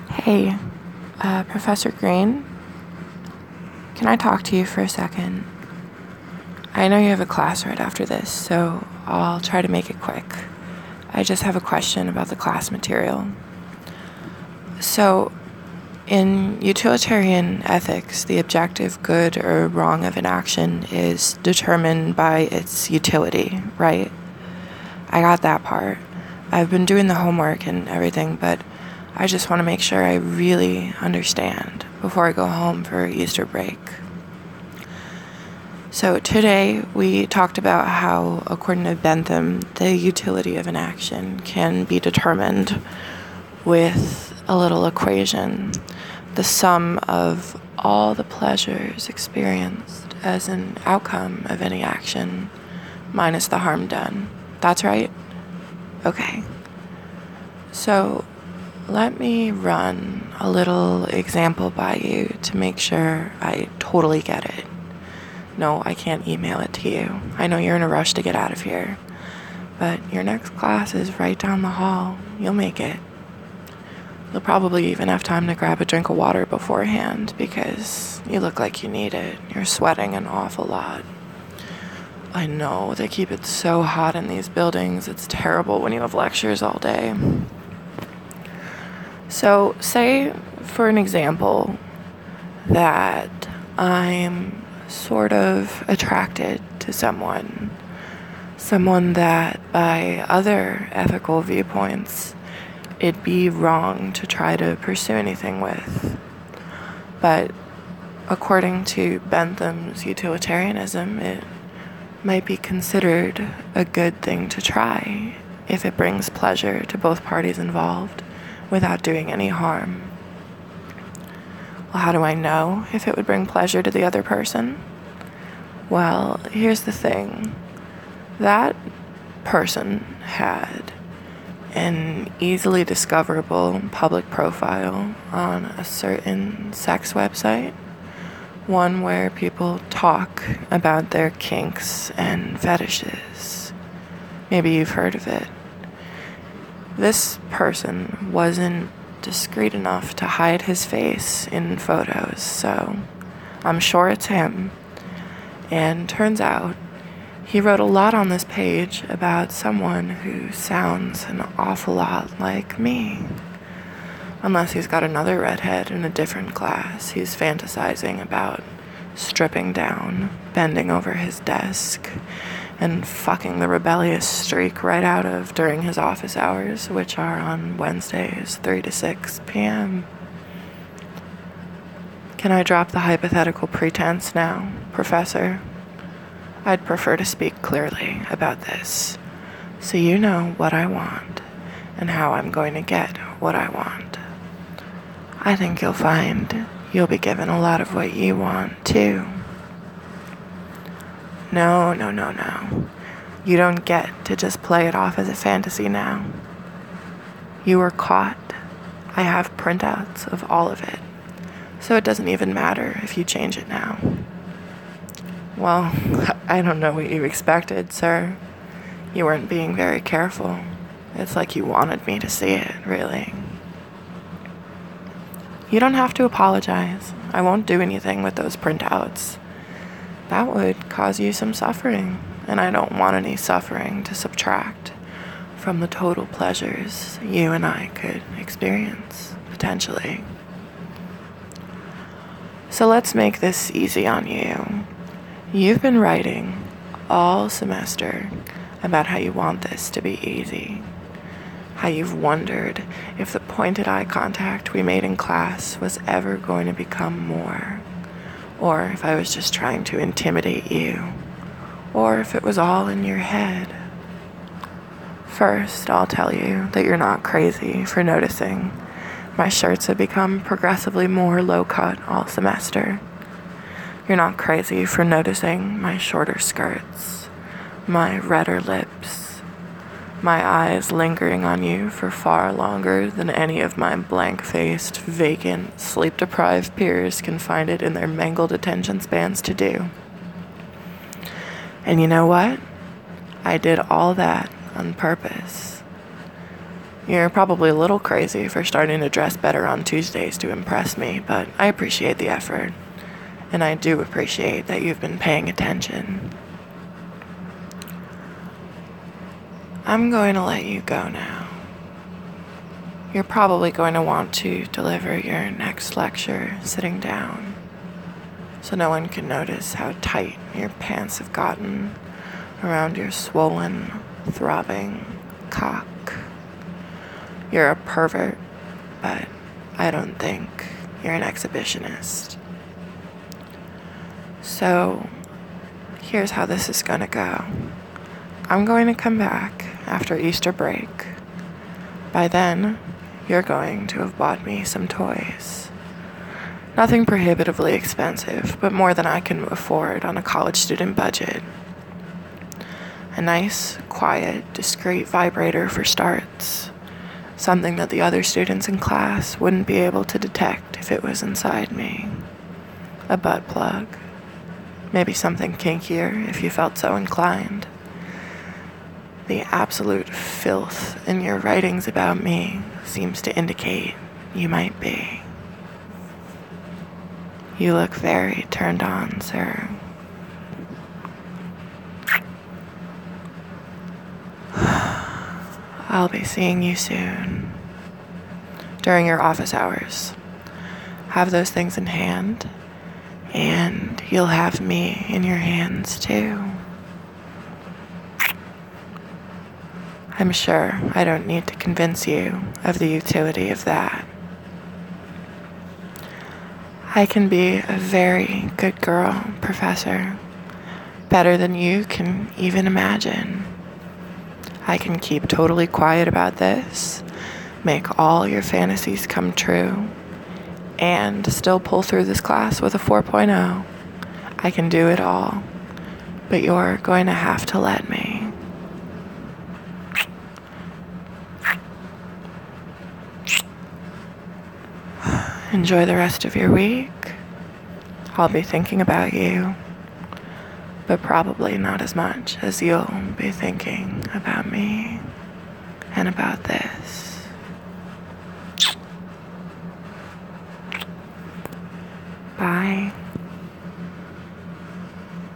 Hey, Professor Green, can I talk to you for a second? I know you have a class right after this, so I'll try to make it quick. I just have a question about the class material. So, in utilitarian ethics, the objective good or wrong of an action is determined by its utility, right? I got that part. I've been doing the homework and everything, but I just want to make sure I really understand before I go home for Easter break. So today we talked about how, according to Bentham, the utility of an action can be determined with a little equation, the sum of all the pleasures experienced as an outcome of any action minus the harm done. That's right? Okay. So let me run a little example by you to make sure I totally get it. No, I can't email it to you. I know you're in a rush to get out of here, but your next class is right down the hall. You'll make it. You'll probably even have time to grab a drink of water beforehand because you look like you need it. You're sweating an awful lot. I know, they keep it so hot in these buildings. It's terrible when you have lectures all day. So, say, for an example, that I'm sort of attracted to someone that by other ethical viewpoints it'd be wrong to try to pursue anything with. But according to Bentham's utilitarianism, it might be considered a good thing to try if it brings pleasure to both parties involved without doing any harm. Well, how do I know if it would bring pleasure to the other person? Well, here's the thing. That person had an easily discoverable public profile on a certain sex website, one where people talk about their kinks and fetishes. Maybe you've heard of it. This person wasn't discreet enough to hide his face in photos, so I'm sure it's him. And turns out he wrote a lot on this page about someone who sounds an awful lot like me. Unless he's got another redhead in a different class he's fantasizing about stripping down, bending over his desk, and fucking the rebellious streak right out of during his office hours, which are on Wednesdays, 3 to 6 p.m. Can I drop the hypothetical pretense now, Professor? I'd prefer to speak clearly about this, so you know what I want and how I'm going to get what I want. I think you'll find you'll be given a lot of what you want, too. No. You don't get to just play it off as a fantasy now. You were caught. I have printouts of all of it, so it doesn't even matter if you change it now. Well, I don't know what you expected, sir. You weren't being very careful. It's like you wanted me to see it, really. You don't have to apologize. I won't do anything with those printouts. That would cause you some suffering, and I don't want any suffering to subtract from the total pleasures you and I could experience, potentially. So let's make this easy on you. You've been writing all semester about how you want this to be easy, how you've wondered if the pointed eye contact we made in class was ever going to become more, or if I was just trying to intimidate you, or if it was all in your head. First, I'll tell you that you're not crazy for noticing my shirts have become progressively more low-cut all semester. You're not crazy for noticing my shorter skirts, my redder lips, my eyes lingering on you for far longer than any of my blank-faced, vacant, sleep-deprived peers can find it in their mangled attention spans to do. And you know what? I did all that on purpose. You're probably a little crazy for starting to dress better on Tuesdays to impress me, but I appreciate the effort. And I do appreciate that you've been paying attention. I'm going to let you go now. You're probably going to want to deliver your next lecture sitting down, so no one can notice how tight your pants have gotten around your swollen, throbbing cock. You're a pervert, but I don't think you're an exhibitionist. So, here's how this is gonna go. I'm going to come back after Easter break. By then, you're going to have bought me some toys. Nothing prohibitively expensive, but more than I can afford on a college student budget. A nice, quiet, discreet vibrator for starts. Something that the other students in class wouldn't be able to detect if it was inside me. A butt plug. Maybe something kinkier if you felt so inclined. The absolute filth in your writings about me seems to indicate you might be. You look very turned on, sir. I'll be seeing you soon. During your office hours. Have those things in hand, and you'll have me in your hands too. I'm sure I don't need to convince you of the utility of that. I can be a very good girl, Professor. Better than you can even imagine. I can keep totally quiet about this, make all your fantasies come true, and still pull through this class with a 4.0. I can do it all, but you're going to have to let me. Enjoy the rest of your week. I'll be thinking about you, but probably not as much as you'll be thinking about me and about this.